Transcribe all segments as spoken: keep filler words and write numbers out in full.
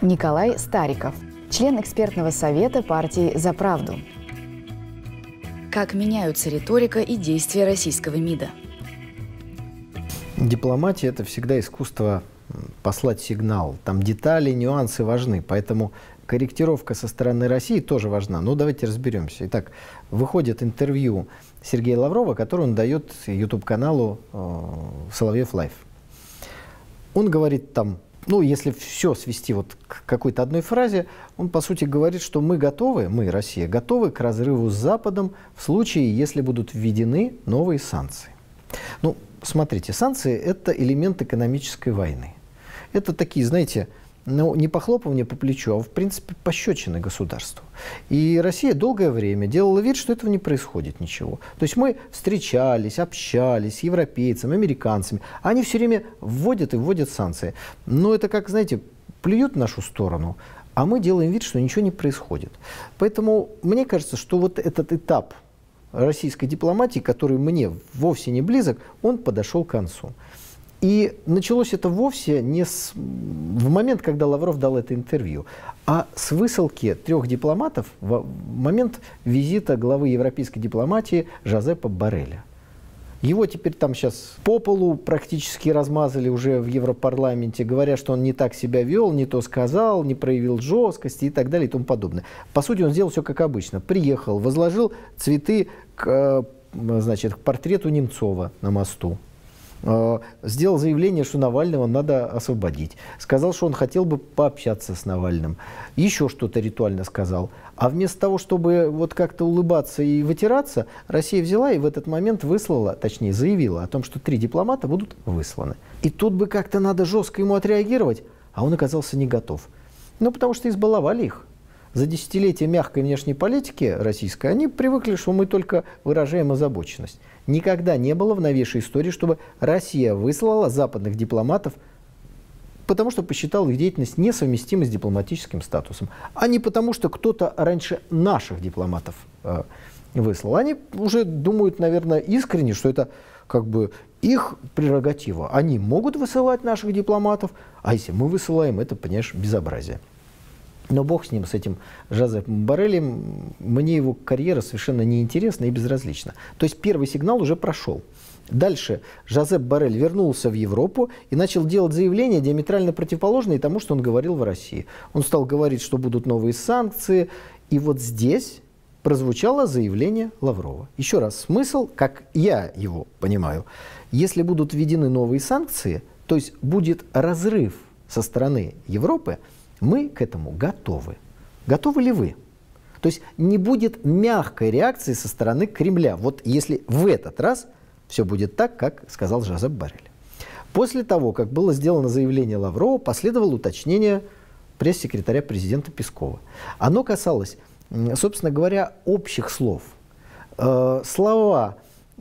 Николай Стариков, член экспертного совета партии «За правду». Как меняются риторика и действия российского МИДа? Дипломатия – это всегда искусство послать сигнал. Там детали, нюансы важны, поэтому корректировка со стороны России тоже важна. Но давайте разберемся. Итак, выходит интервью Сергея Лаврова, которое он дает ютуб-каналу э, «Соловьев Лайв». Он говорит там, ну, если все свести вот к какой-то одной фразе, он, по сути, говорит, что мы готовы, мы, Россия, готовы к разрыву с Западом в случае, если будут введены новые санкции. Ну, смотрите, санкции – это элемент экономической войны. Это такие, знаете, ну, не похлопывание по плечу, а, в принципе, пощечины государству. И Россия долгое время делала вид, что этого не происходит ничего. То есть мы встречались, общались с европейцами, американцами. Они все время вводят и вводят санкции. Но это как, знаете, плюют в нашу сторону, а мы делаем вид, что ничего не происходит. Поэтому мне кажется, что вот этот этап российской дипломатии, который мне вовсе не близок, он подошел к концу. И началось это вовсе не с, в момент, когда Лавров дал это интервью, а с высылки трех дипломатов в момент визита главы европейской дипломатии Жозепа Борреля. Его теперь там сейчас по полу практически размазали уже в Европарламенте, говоря, что он не так себя вел, не то сказал, не проявил жесткости и так далее и тому подобное. По сути, он сделал все как обычно. Приехал, возложил цветы к, значит, к портрету Немцова на мосту. Сделал заявление, что Навального надо освободить. Сказал, что он хотел бы пообщаться с Навальным. Еще что-то ритуально сказал. А вместо того, чтобы вот как-то улыбаться и вытираться, Россия взяла и в этот момент выслала, точнее заявила о том, что три дипломата будут высланы. И тут бы как-то надо жестко ему отреагировать, а он оказался не готов. Ну, потому что избаловали их. За десятилетия мягкой внешней политики российской они привыкли, что мы только выражаем озабоченность. Никогда не было в новейшей истории, чтобы Россия выслала западных дипломатов, потому что посчитала их деятельность несовместимой с дипломатическим статусом, а не потому, что кто-то раньше наших дипломатов э, выслал. Они уже думают, наверное, искренне, что это как бы их прерогатива. Они могут высылать наших дипломатов, а если мы высылаем, это, понимаешь, безобразие. Но бог с ним, с этим Жозепом Боррелем, мне его карьера совершенно неинтересна и безразлична. То есть первый сигнал уже прошел. Дальше Жозеп Боррель вернулся в Европу и начал делать заявления, диаметрально противоположные тому, что он говорил в России. Он стал говорить, что будут новые санкции. И вот здесь прозвучало заявление Лаврова. Еще раз, смысл, как я его понимаю, если будут введены новые санкции, то есть будет разрыв со стороны Европы, мы к этому готовы. Готовы ли вы? То есть не будет мягкой реакции со стороны Кремля. Вот если в этот раз все будет так, как сказал Жозеп Боррель. После того, как было сделано заявление Лаврова, последовало уточнение пресс-секретаря президента Пескова. Оно касалось, собственно говоря, общих слов. Э, слова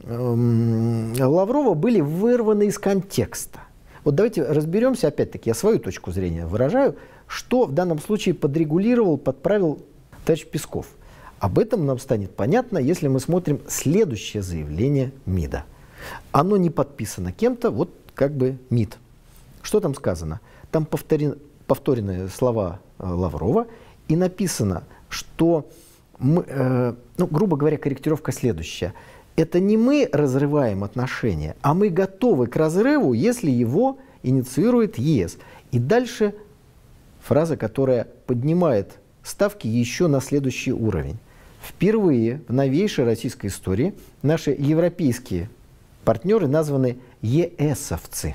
э, Лаврова были вырваны из контекста. Вот давайте разберемся, опять-таки, я свою точку зрения выражаю, что в данном случае подрегулировал, подправил товарищ Песков. Об этом нам станет понятно, если мы смотрим следующее заявление МИДа. Оно не подписано кем-то, вот как бы МИД. Что там сказано? Там повторен, повторены слова э, Лаврова и написано, что, мы, э, ну, грубо говоря, корректировка следующая. Это не мы разрываем отношения, а мы готовы к разрыву, если его инициирует ЕС. И дальше фраза, которая поднимает ставки еще на следующий уровень. Впервые в новейшей российской истории наши европейские партнеры названы ЕСовцы.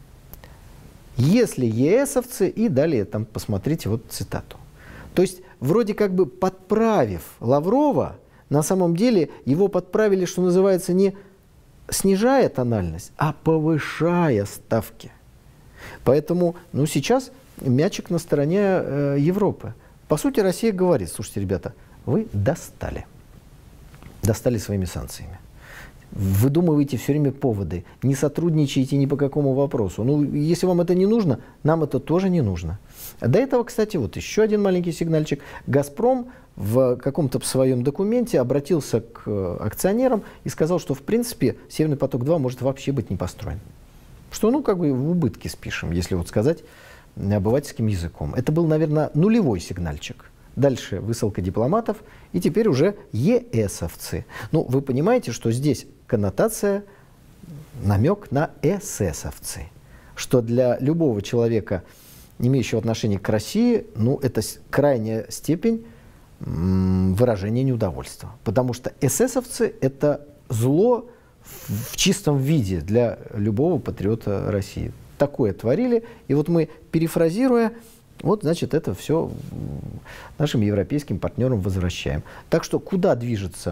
Если ЕСовцы, и далее там посмотрите вот цитату. То есть вроде как бы подправив Лаврова, на самом деле его подправили, что называется, не снижая тональность, а повышая ставки. Поэтому ну, сейчас мячик на стороне э, Европы. По сути, Россия говорит, слушайте, ребята, вы достали. Достали своими санкциями. Выдумываете все время поводы, не сотрудничаете ни по какому вопросу. Ну, если вам это не нужно, нам это тоже не нужно. До этого, кстати, вот еще один маленький сигнальчик. «Газпром» в каком-то своем документе обратился к акционерам и сказал, что, в принципе, «Северный поток-два» может вообще быть не построен. Что, ну, как бы в убытке спишем, если вот сказать обывательским языком. Это был, наверное, нулевой сигнальчик. Дальше высылка дипломатов, и теперь уже ЕСовцы. Ну, вы понимаете, что здесь коннотация, намек на эсэсовцы. Что для любого человека, имеющего отношение к России, ну, это крайняя степень м, выражения неудовольствия. Потому что эсэсовцы – это зло в, в чистом виде для любого патриота России. Такое творили, и вот мы, перефразируя, вот, значит, это все нашим европейским партнерам возвращаем. Так что куда движется?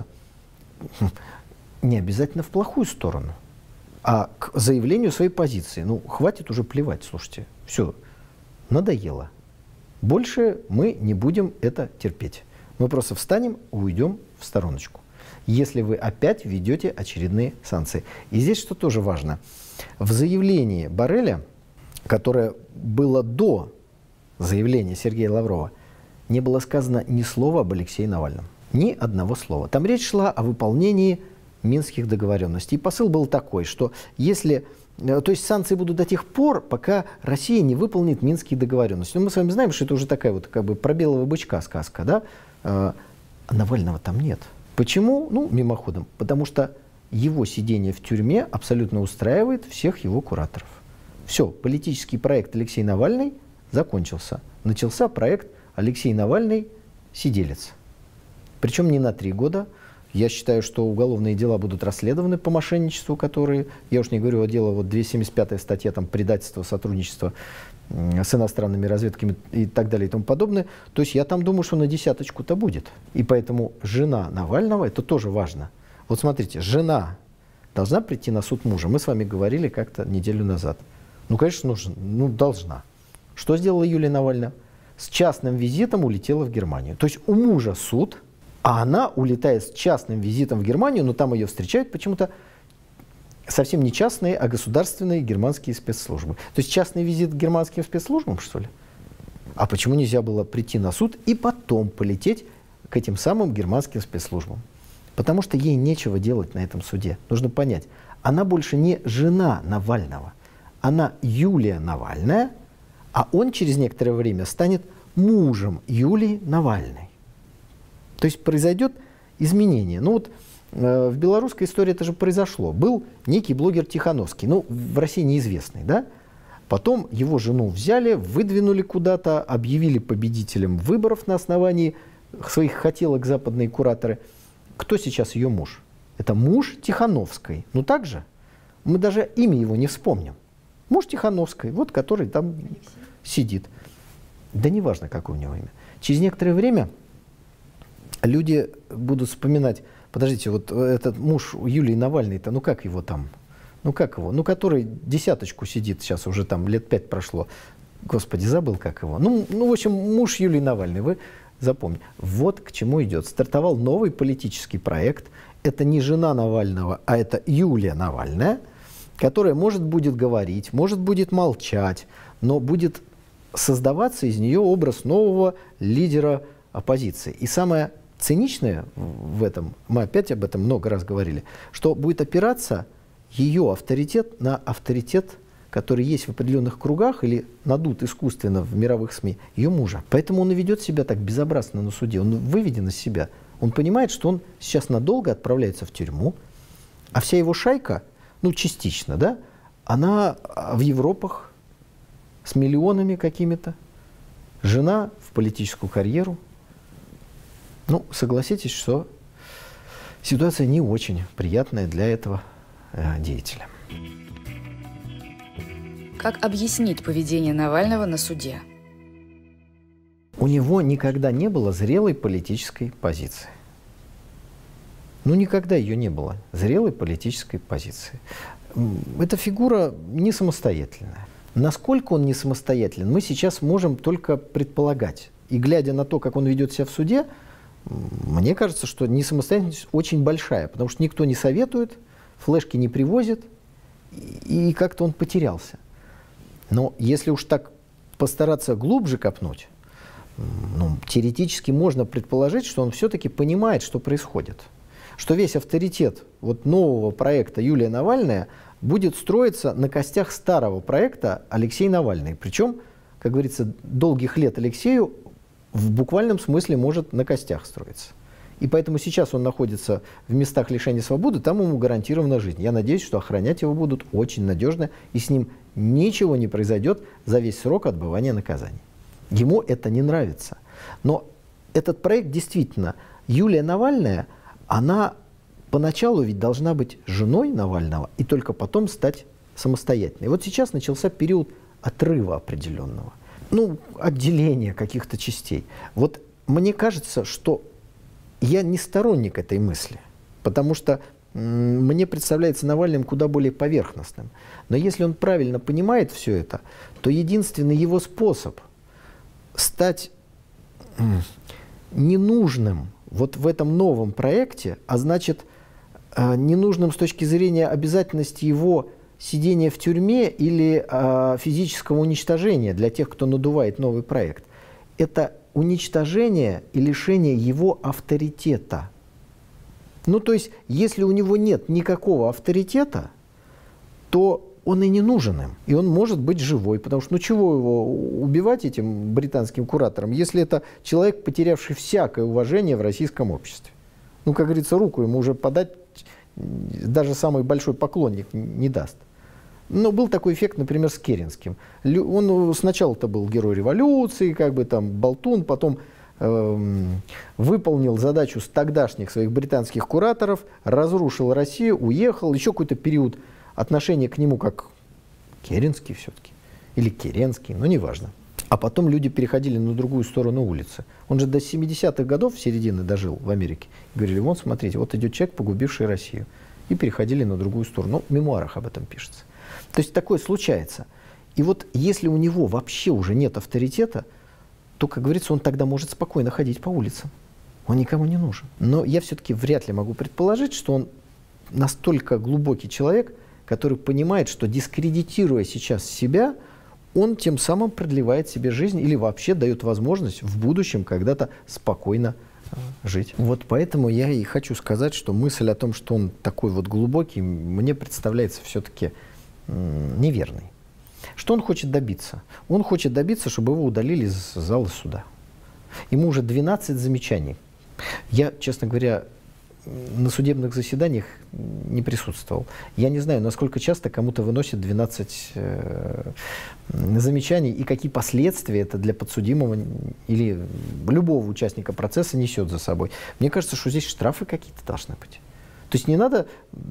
Не обязательно в плохую сторону, а к заявлению своей позиции. Ну, хватит уже плевать, слушайте. Все, надоело. Больше мы не будем это терпеть. Мы просто встанем и уйдем в стороночку, если вы опять введете очередные санкции. И здесь что тоже важно. В заявлении Борреля, которое было до заявления Сергея Лаврова, не было сказано ни слова об Алексее Навальном. Ни одного слова. Там речь шла о выполнении минских договоренностей. И посыл был такой, что если... То есть санкции будут до тех пор, пока Россия не выполнит минские договоренности. Но мы с вами знаем, что это уже такая вот как бы про белого бычка сказка, да? А Навального там нет. Почему? Ну, мимоходом. Потому что его сидение в тюрьме абсолютно устраивает всех его кураторов. Все, политический проект Алексей Навальный закончился. Начался проект Алексей Навальный сиделец. Причем не на три года. Я считаю, что уголовные дела будут расследованы по мошенничеству, которые, я уж не говорю о деле, вот двести семьдесят пятая статья, там, предательство, сотрудничество с иностранными разведками и так далее и тому подобное. То есть я там думаю, что на десяточку-то будет. И поэтому жена Навального, это тоже важно. Вот смотрите, жена должна прийти на суд мужа. Мы с вами говорили как-то неделю назад. Ну, конечно, нужно, ну, должна. Что сделала Юлия Навальная? С частным визитом улетела в Германию. То есть у мужа суд, а она улетает с частным визитом в Германию, но там ее встречают почему-то совсем не частные, а государственные германские спецслужбы. То есть частный визит к германским спецслужбам, что ли? А почему нельзя было прийти на суд и потом полететь к этим самым германским спецслужбам? Потому что ей нечего делать на этом суде. Нужно понять, она больше не жена Навального. Она Юлия Навальная, а он через некоторое время станет мужем Юлии Навальной. То есть произойдет изменение. Ну вот э, в белорусской истории это же произошло. Был некий блогер Тихановский, ну в России неизвестный, да? Потом его жену взяли, выдвинули куда-то, объявили победителем выборов на основании своих хотелок западные кураторы. Кто сейчас ее муж? Это муж Тихановской. Ну так же? Мы даже имя его не вспомним. Муж Тихановской, вот который там Алексей сидит. Да неважно, какое у него имя. Через некоторое время люди будут вспоминать, подождите, вот этот муж Юлии Навальной-то, ну как его там? Ну как его? Ну который десяточку сидит, сейчас уже там лет пять прошло. Господи, забыл как его. Ну, ну в общем, муж Юлии Навальной, вы запомните. Вот к чему идет. Стартовал новый политический проект. Это не жена Навального, а это Юлия Навальная, которая может будет говорить, может будет молчать, но будет создаваться из нее образ нового лидера оппозиции. И самое циничное в этом, мы опять об этом много раз говорили, что будет опираться ее авторитет на авторитет, который есть в определенных кругах или надут искусственно в мировых СМИ, ее мужа. Поэтому он и ведет себя так безобразно на суде. Он выведен из себя. Он понимает, что он сейчас надолго отправляется в тюрьму, а вся его шайка, ну, частично, да, она в Европах с миллионами какими-то, жена в политическую карьеру. Ну, согласитесь, что ситуация не очень приятная для этого э, деятеля. Как объяснить поведение Навального на суде? У него никогда не было зрелой политической позиции. Ну, никогда ее не было, зрелой политической позиции. Эта фигура не самостоятельная. Насколько он не самостоятелен, мы сейчас можем только предполагать. И глядя на то, как он ведет себя в суде, мне кажется, что несамостоятельность очень большая, потому что никто не советует, флешки не привозит, и как-то он потерялся. Но если уж так постараться глубже копнуть, ну, теоретически можно предположить, что он все-таки понимает, что происходит. Что весь авторитет вот нового проекта Юлия Навальная будет строиться на костях старого проекта Алексей Навальный. Причем как говорится, долгих лет Алексею в буквальном смысле может на костях строиться. И поэтому сейчас он находится в местах лишения свободы, там ему гарантирована жизнь. Я надеюсь, что охранять его будут очень надежно, и с ним ничего не произойдет за весь срок отбывания наказания. Ему это не нравится. Но этот проект действительно, Юлия Навальная, она поначалу ведь должна быть женой Навального и только потом стать самостоятельной. Вот сейчас начался период отрыва определенного, ну, отделения каких-то частей. Вот мне кажется, что я не сторонник этой мысли, потому что м, мне представляется Навальным куда более поверхностным. Но если он правильно понимает все это, то единственный его способ стать м, ненужным вот в этом новом проекте, а значит, э, ненужным с точки зрения обязательности его сидения в тюрьме или э, физического уничтожения для тех, кто надувает новый проект, это уничтожение и лишение его авторитета. Ну, то есть, если у него нет никакого авторитета, то он и не нужен им. И он может быть живой, потому что, ну, чего его убивать этим британским куратором, если это человек, потерявший всякое уважение в российском обществе. Ну, как говорится, руку ему уже подать даже самый большой поклонник не даст. Но был такой эффект, например, с Керенским. Он сначала-то был герой революции, как бы там болтун, потом э, выполнил задачу с тогдашних своих британских кураторов, разрушил Россию, уехал, еще какой-то период отношения к нему как Керенский все-таки, или Керенский, но неважно. А потом люди переходили на другую сторону улицы. Он же до семидесятых годов, середины дожил в Америке. И говорили, вот смотрите, вот идет человек, погубивший Россию. И переходили на другую сторону. Ну, в мемуарах об этом пишется. То есть такое случается. И вот если у него вообще уже нет авторитета, то, как говорится, он тогда может спокойно ходить по улицам. Он никому не нужен. Но я все-таки вряд ли могу предположить, что он настолько глубокий человек, который понимает, что дискредитируя сейчас себя, он тем самым продлевает себе жизнь или вообще дает возможность в будущем когда-то спокойно э, жить. Вот поэтому я и хочу сказать, что мысль о том, что он такой вот глубокий, мне представляется все-таки э, неверной. Что он хочет добиться? Он хочет добиться, чтобы его удалили из зала суда. Ему уже двенадцать замечаний. Я, честно говоря, на судебных заседаниях не присутствовал. Я не знаю, насколько часто кому-то выносят двенадцать э, замечаний и какие последствия это для подсудимого или любого участника процесса несет за собой. Мне кажется, что здесь штрафы какие-то должны быть. То есть не надо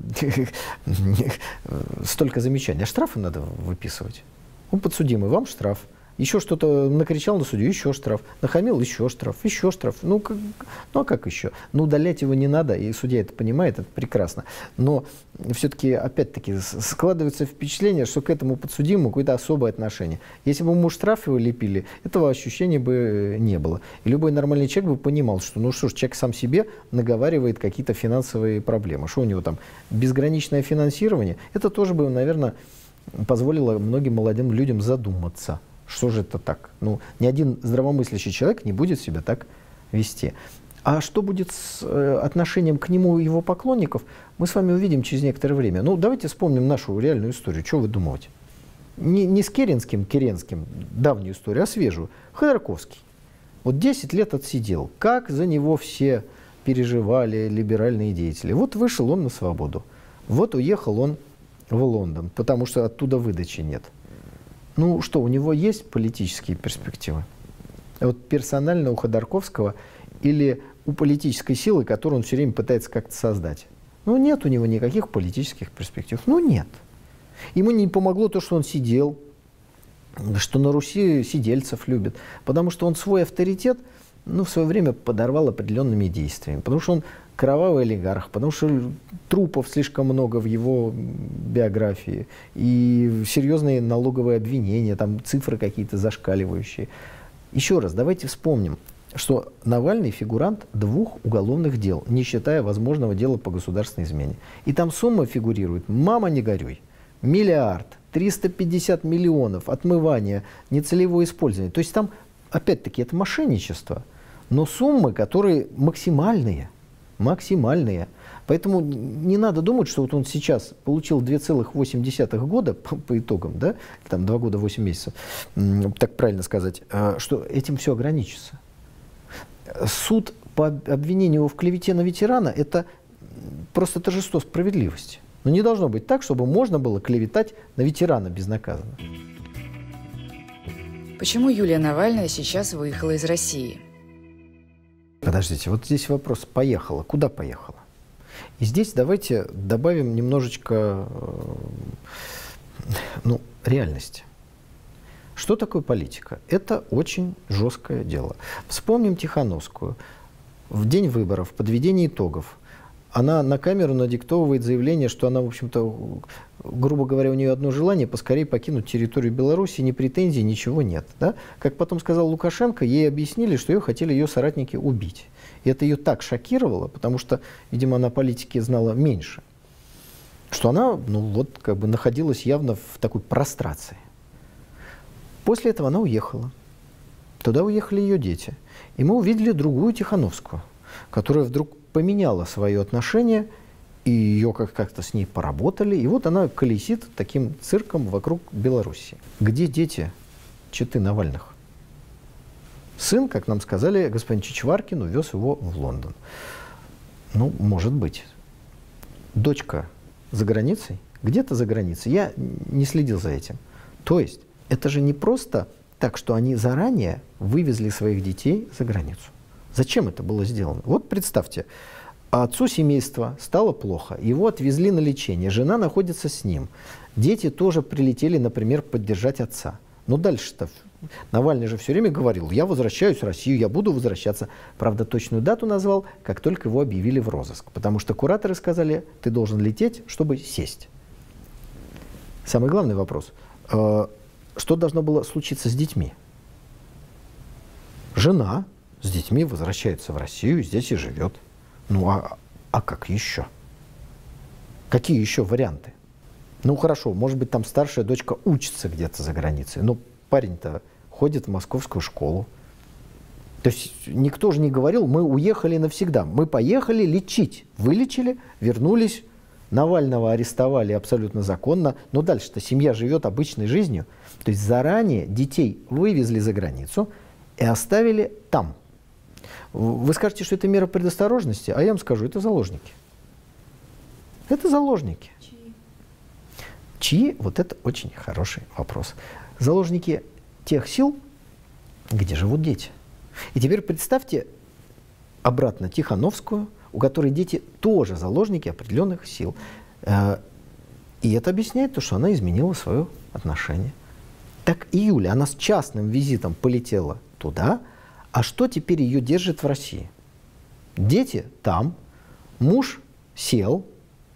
столько замечаний, а штрафы надо выписывать. Он подсудимый, вам штраф. Еще что-то накричал на судью, еще штраф. Нахамил, еще штраф, еще штраф. Ну, как, ну а как еще? Ну, удалять его не надо, и судья это понимает, это прекрасно. Но все-таки, опять-таки, складывается впечатление, что к этому подсудимому какое-то особое отношение. Если бы ему штраф его лепили, этого ощущения бы не было. И любой нормальный человек бы понимал, что, ну что ж, человек сам себе наговаривает какие-то финансовые проблемы. Что у него там, безграничное финансирование? Это тоже бы, наверное, позволило многим молодым людям задуматься. Что же это так? Ну, ни один здравомыслящий человек не будет себя так вести. А что будет с э, отношением к нему и его поклонников, мы с вами увидим через некоторое время. Ну, давайте вспомним нашу реальную историю. Что вы думаете? Не, не с Керенским, Керенским, давнюю историю, а свежую. Ходорковский. Вот десять лет отсидел. Как за него все переживали либеральные деятели. Вот вышел он на свободу. Вот уехал он в Лондон, потому что оттуда выдачи нет. Ну что, у него есть политические перспективы? Вот персонально у Ходорковского или у политической силы, которую он все время пытается как-то создать? Ну нет у него никаких политических перспектив. Ну нет. Ему не помогло то, что он сидел, что на Руси сидельцев любят, потому что он свой авторитет, ну, в свое время подорвал определенными действиями, потому что он кровавый олигарх, потому что трупов слишком много в его биографии, и серьезные налоговые обвинения, там цифры какие-то зашкаливающие. Еще раз, давайте вспомним, что Навальный фигурант двух уголовных дел, не считая возможного дела по государственной измене. И там сумма фигурирует, мама не горюй, миллиард, триста пятьдесят миллионов, отмывание, нецелевое использование. То есть там, опять-таки, это мошенничество, но суммы, которые максимальные. максимальные. Поэтому не надо думать, что вот он сейчас получил два целых восемь десятых года по, по итогам, да, там два года восемь месяцев, так правильно сказать, что этим все ограничится. Суд по обвинению его в клевете на ветерана – это просто торжество справедливости. Но не должно быть так, чтобы можно было клеветать на ветерана безнаказанно. Почему Юлия Навальная сейчас выехала из России? Подождите, вот здесь вопрос «поехала». Куда поехала? И здесь давайте добавим немножечко ну, реальности. Что такое политика? Это очень жесткое дело. Вспомним Тихановскую. В день выборов, в подведении итогов, она на камеру надиктовывает заявление, что она, в общем-то, грубо говоря, у нее одно желание – поскорее покинуть территорию Беларуси, ни претензий, ничего нет. Да? Как потом сказал Лукашенко, ей объяснили, что ее хотели ее соратники убить. И это ее так шокировало, потому что, видимо, она о политике знала меньше, что она, ну вот, как бы находилась явно в такой прострации. После этого она уехала. Туда уехали ее дети. И мы увидели другую Тихановскую, которая вдруг поменяла свое отношение, и ее как-то с ней поработали. И вот она колесит таким цирком вокруг Беларуси. Где дети четы Навальных? Сын, как нам сказали, господин Чичваркин увез его в Лондон. Ну, может быть. Дочка за границей? Где-то за границей. Я не следил за этим. То есть, это же не просто так, что они заранее вывезли своих детей за границу. Зачем это было сделано? Вот представьте, отцу семейства стало плохо, его отвезли на лечение, жена находится с ним. Дети тоже прилетели, например, поддержать отца. Но дальше-то Навальный же все время говорил, я возвращаюсь в Россию, я буду возвращаться. Правда, точную дату назвал, как только его объявили в розыск. Потому что кураторы сказали, ты должен лететь, чтобы сесть. Самый главный вопрос. Что должно было случиться с детьми? Жена с детьми возвращается в Россию, здесь и живет. Ну а, а как еще? Какие еще варианты? Ну хорошо, может быть, там старшая дочка учится где-то за границей, но парень-то ходит в московскую школу. То есть никто же не говорил, мы уехали навсегда. Мы поехали лечить. Вылечили, вернулись, Навального арестовали абсолютно законно, но дальше-то семья живет обычной жизнью. То есть заранее детей вывезли за границу и оставили там. Вы скажете, что это мера предосторожности, а я вам скажу, это заложники. Это заложники. Чьи? Чьи? Вот это очень хороший вопрос. Заложники тех сил, где живут дети. И теперь представьте обратно Тихановскую, у которой дети тоже заложники определенных сил. И это объясняет то, что она изменила свое отношение. Так и Юля, она с частным визитом полетела туда, а что теперь ее держит в России? Дети там, муж сел,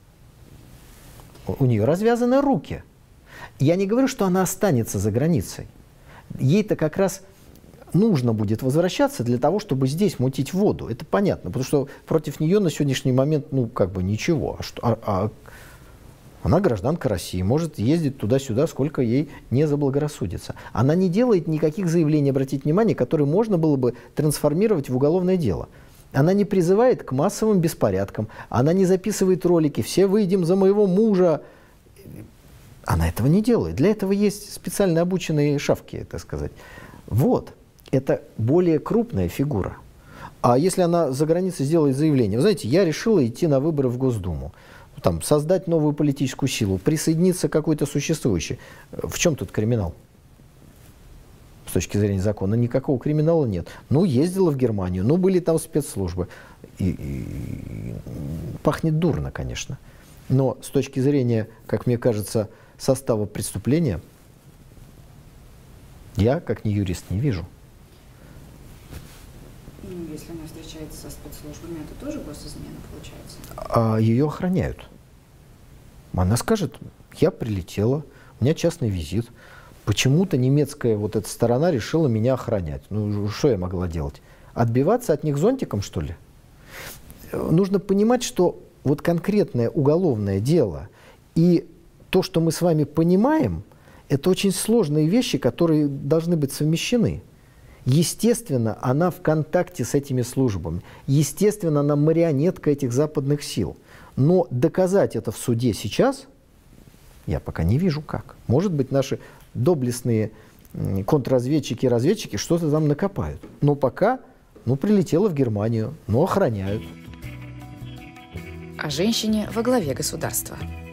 у нее развязаны руки. Я не говорю, что она останется за границей. Ей-то как раз нужно будет возвращаться для того, чтобы здесь мутить воду. Это понятно, потому что против нее на сегодняшний момент, ну, как бы ничего. А что, а, а, она гражданка России, может ездить туда-сюда, сколько ей не заблагорассудится. Она не делает никаких заявлений, обратите внимание, которые можно было бы трансформировать в уголовное дело. Она не призывает к массовым беспорядкам, она не записывает ролики «все выйдем за моего мужа». Она этого не делает. Для этого есть специально обученные шавки, так сказать. Вот. Это более крупная фигура. А если она за границей сделает заявление, вы знаете, я решила идти на выборы в Госдуму, там, создать новую политическую силу, присоединиться к какой-то существующей. В чем тут криминал? С точки зрения закона никакого криминала нет. Ну, ездила в Германию, ну, были там спецслужбы. И, и, пахнет дурно, конечно. Но с точки зрения, как мне кажется, состава преступления, я, как не юрист, не вижу. Ну, если она встречается со спецслужбами, это тоже госизмена получается? А ее охраняют. Она скажет, я прилетела, у меня частный визит. Почему-то немецкая вот эта сторона решила меня охранять. Ну, что я могла делать? Отбиваться от них зонтиком, что ли? Нужно понимать, что вот конкретное уголовное дело и то, что мы с вами понимаем, это очень сложные вещи, которые должны быть совмещены. Естественно, она в контакте с этими службами. Естественно, она марионетка этих западных сил. Но доказать это в суде сейчас я пока не вижу как. Может быть, наши доблестные контрразведчики и разведчики что-то там накопают. Но пока, ну, прилетело в Германию, но охраняют. О женщине во главе государства.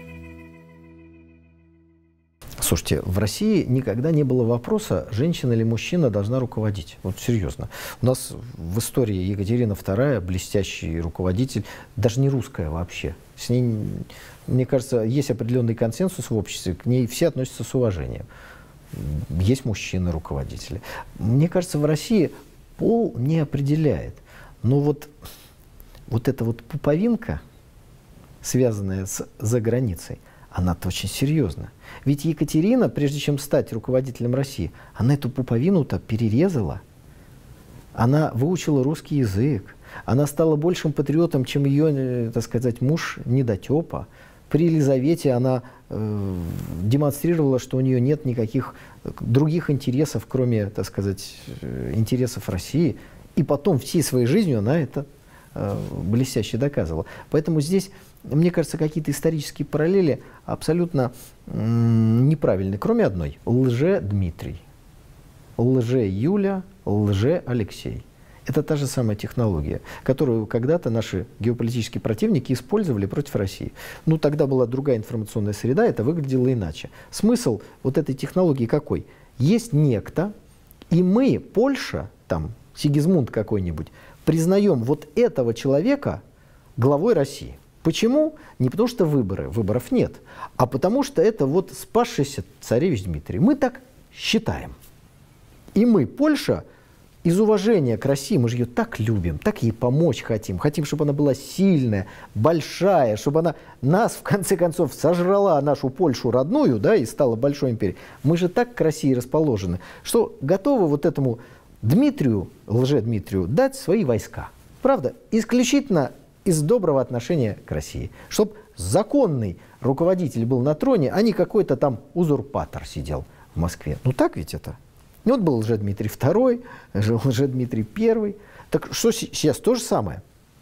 Слушайте, в России никогда не было вопроса, женщина или мужчина должна руководить. Вот серьезно. У нас в истории Екатерина вторая, блестящий руководитель, даже не русская вообще. С ней, мне кажется, есть определенный консенсус в обществе, к ней все относятся с уважением. Есть мужчины-руководители. Мне кажется, в России пол не определяет. Но вот, вот эта вот пуповинка, связанная с заграницей, она-то очень серьезна. Ведь Екатерина, прежде чем стать руководителем России, она эту пуповину-то перерезала. Она выучила русский язык. Она стала большим патриотом, чем ее, так сказать, муж недотепа. При Елизавете она э, демонстрировала, что у нее нет никаких других интересов, кроме, так сказать, интересов России. И потом всей своей жизнью она это э, блестяще доказывала. Поэтому здесь, мне кажется, какие-то исторические параллели абсолютно м, неправильны, кроме одной. Лже-Дмитрий, лже-Юля, лже-Алексей. Это та же самая технология, которую когда-то наши геополитические противники использовали против России. Ну, тогда была другая информационная среда, это выглядело иначе. Смысл вот этой технологии какой? Есть некто, и мы, Польша, там, Сигизмунд какой-нибудь, признаем вот этого человека главой России. Почему? Не потому что выборы, выборов нет, а потому что это вот спасшийся царевич Дмитрий. Мы так считаем. И мы, Польша, из уважения к России, мы же ее так любим, так ей помочь хотим. Хотим, чтобы она была сильная, большая, чтобы она нас, в конце концов, сожрала, нашу Польшу родную, да, и стала большой империей. Мы же так к России расположены, что готовы вот этому Дмитрию, лже-Дмитрию, дать свои войска. Правда, исключительно из доброго отношения к России. Чтобы законный руководитель был на троне, а не какой-то там узурпатор сидел в Москве. Ну так ведь это? И вот был лже-Дмитрий второй, лже-Дмитрий первый. Так что сейчас то же самое.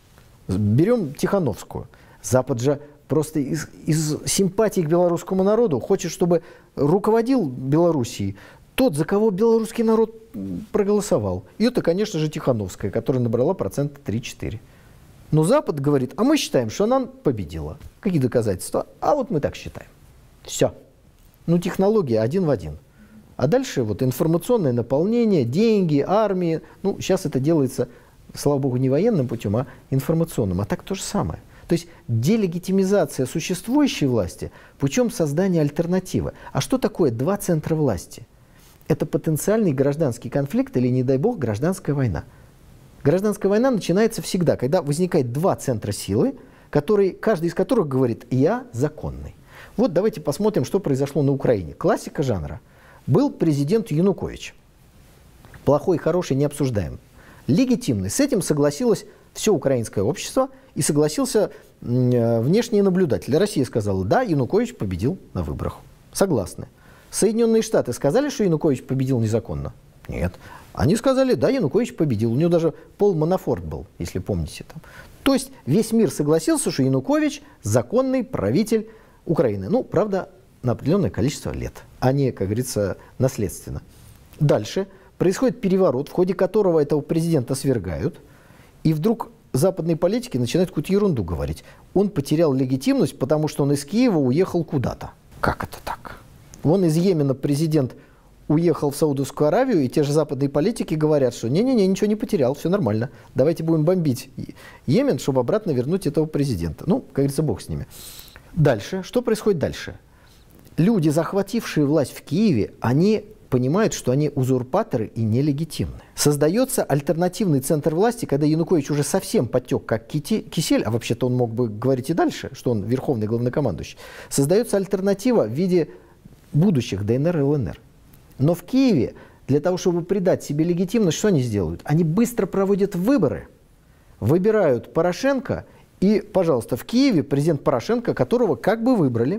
Берем Тихановскую. Запад же просто из, из симпатии к белорусскому народу хочет, чтобы руководил Белоруссией тот, за кого белорусский народ проголосовал. И это, конечно же, Тихановская, которая набрала процента три-четыре. Но Запад говорит, а мы считаем, что она победила. Какие доказательства? А вот мы так считаем. Все. Ну, технология один в один. А дальше вот информационное наполнение, деньги, армии. Ну, сейчас это делается, слава богу, не военным путем, а информационным. А так то же самое. То есть делегитимизация существующей власти путем создания альтернативы. А что такое два центра власти? Это потенциальный гражданский конфликт или, не дай бог, гражданская война. Гражданская война начинается всегда, когда возникает два центра силы, которые, каждый из которых говорит «я законный». Вот давайте посмотрим, что произошло на Украине. Классика жанра. Был президент Янукович. Плохой и хороший не обсуждаем. Легитимный. С этим согласилось все украинское общество и согласился э, внешний наблюдатель. Россия сказала, да, Янукович победил на выборах. Согласны. Соединенные Штаты сказали, что Янукович победил незаконно? Нет. Они сказали, да, Янукович победил. У него даже Пол Манафорт был, если помните. Там. То есть весь мир согласился, что Янукович законный правитель Украины. Ну, правда, на определенное количество лет, а не, как говорится, наследственно. Дальше происходит переворот, в ходе которого этого президента свергают, и вдруг западные политики начинают какую-то ерунду говорить. Он потерял легитимность, потому что он из Киева уехал куда-то. Как это так? Вон из Йемена президент уехал в Саудовскую Аравию, и те же западные политики говорят, что не-не-не, ничего не потерял, все нормально. Давайте будем бомбить Йемен, чтобы обратно вернуть этого президента. Ну, как говорится, бог с ними. Дальше. Что происходит дальше? Люди, захватившие власть в Киеве, они понимают, что они узурпаторы и нелегитимны. Создается альтернативный центр власти, когда Янукович уже совсем подтек как кисель, а вообще-то он мог бы говорить и дальше, что он верховный главнокомандующий. Создается альтернатива в виде будущих ДНР и ЛНР. Но в Киеве для того, чтобы придать себе легитимность, что они сделают? Они быстро проводят выборы, выбирают Порошенко, и, пожалуйста, в Киеве президент Порошенко, которого как бы выбрали.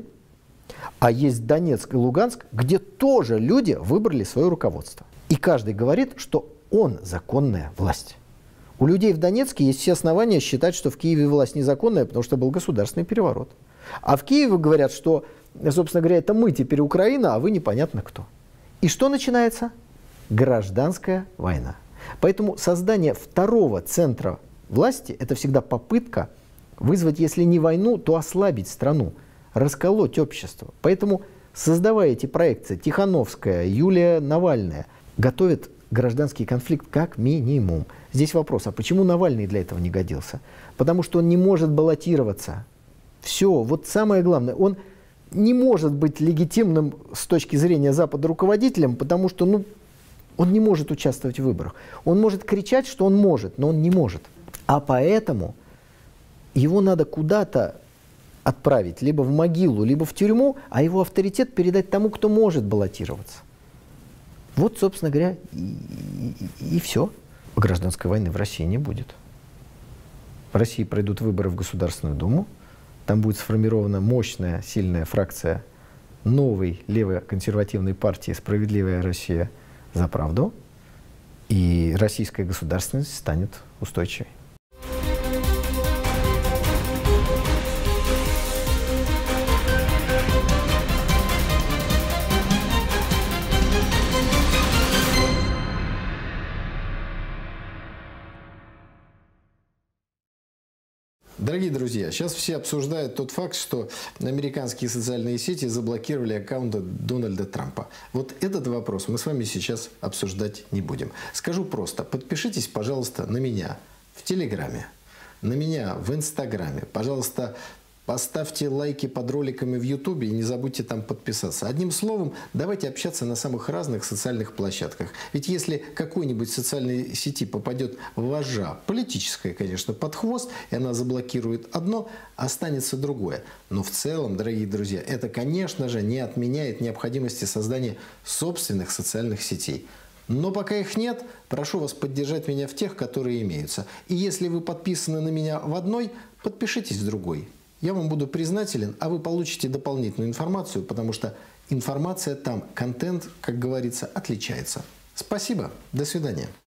А есть Донецк и Луганск, где тоже люди выбрали свое руководство. И каждый говорит, что он законная власть. У людей в Донецке есть все основания считать, что в Киеве власть незаконная, потому что был государственный переворот. А в Киеве говорят, что, собственно говоря, это мы теперь Украина, а вы непонятно кто. И что начинается? Гражданская война. Поэтому создание второго центра власти – это всегда попытка вызвать, если не войну, то ослабить страну, расколоть общество. Поэтому, создавая эти проекции, Тихановская, Юлия Навальная готовят гражданский конфликт как минимум. Здесь вопрос, а почему Навальный для этого не годился? Потому что он не может баллотироваться. Все, вот самое главное, он не может быть легитимным с точки зрения Запада руководителем, потому что, ну, он не может участвовать в выборах. Он может кричать, что он может, но он не может. А поэтому его надо куда-то отправить, либо в могилу, либо в тюрьму, а его авторитет передать тому, кто может баллотироваться. Вот, собственно говоря, и, и, и все. Гражданской войны в России не будет. В России пройдут выборы в Государственную Думу. Там будет сформирована мощная, сильная фракция новой лево-консервативной партии «Справедливая Россия за правду». И российская государственность станет устойчивой. Дорогие друзья, сейчас все обсуждают тот факт, что американские социальные сети заблокировали аккаунты Дональда Трампа. Вот этот вопрос мы с вами сейчас обсуждать не будем. Скажу просто, подпишитесь, пожалуйста, на меня в Телеграме, на меня в Инстаграме. Пожалуйста, поставьте лайки под роликами в Ютубе и не забудьте там подписаться. Одним словом, давайте общаться на самых разных социальных площадках. Ведь если какой-нибудь социальной сети попадет вожжа, политическая, конечно, под хвост, и она заблокирует одно, останется другое. Но в целом, дорогие друзья, это, конечно же, не отменяет необходимости создания собственных социальных сетей. Но пока их нет, прошу вас поддержать меня в тех, которые имеются. И если вы подписаны на меня в одной, подпишитесь в другой. Я вам буду признателен, а вы получите дополнительную информацию, потому что информация там, контент, как говорится, отличается. Спасибо, до свидания.